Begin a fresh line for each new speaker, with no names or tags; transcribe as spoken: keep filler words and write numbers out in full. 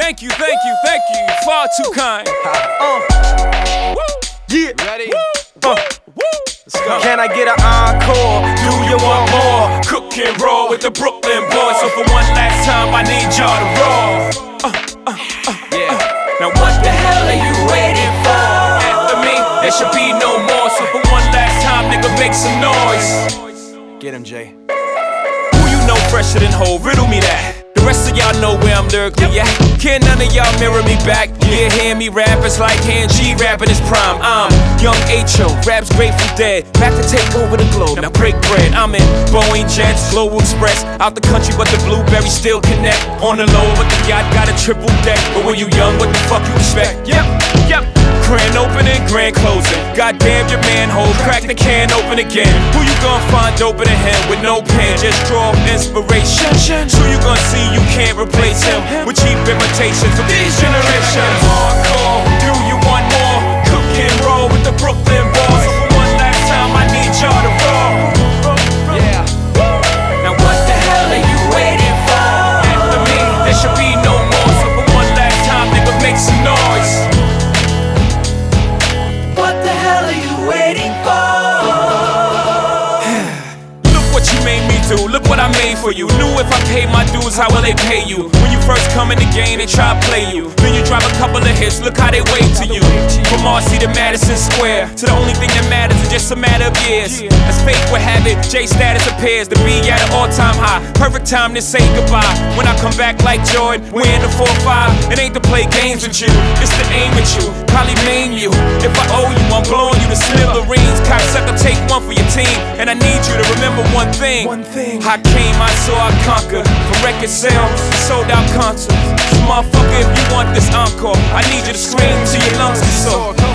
Thank you, thank you, thank you. Far too kind.
Uh. Yeah.
Ready?
Uh.
Let's go.
Can I get an encore?
Do you want more? Cook and roll with the Brooklyn boys. So for one last time, I need y'all to roll. Uh, uh, uh, yeah. Uh. Now what the hell are you waiting for? After me, there should be no more. So for one last time, nigga, make some noise.
Get him, Jay.
Who you know fresher than Ho? Riddle me that. The rest of y'all know where I'm lyrically at. Can't none of y'all mirror me back. Yeah, hear me rap, it's like hand G rapping his prime. I'm Young H O, raps Grateful Dead. Back to take over the globe, now break bread. I'm in Boeing Jets, Global Express. Out the country, but the blueberries still connect. On the low, but the yacht got a triple deck. But when you young, what the fuck you expect? Yep, yep. Grand opening, grand closing. Goddamn your manhole, crack the can open again. Who you gonna find open a hand with no pen? Just draw inspiration. Who you gonna see you can't replace him with cheap imitations of these generations? Hardcore, do you want more? Cook and roll with the Brooklyn boys. So for one last time, I need y'all to roll. Yeah. Now what the hell are you waiting for? After me, there should be no more. So for one last time, nigga, make some noise.
What the hell are you waiting for?
Look what you made me do, look what I made for you. Knew if I paid my dues, how will they pay you? When you first come in the game, they try to play you. Then you drop a couple of hits, look how they wait to you. From Marcy to Madison Square, to the only thing that matters is just a matter of years. As fate would have it, J status appears to be at an all-time high. Perfect time to say goodbye. When I come back like Jordan, we're in the four five. It ain't to play games with you, it's to aim at you. Probably maim you. If I owe you, I'm blowing you to smithereens. Cocksucker, take one for your team. And I need you to remember one thing.
One thing.
I came, I saw, I conquered. From record sales, sold out concerts. So motherfucker, if you want this encore, I need you to scream till your lungs get sore.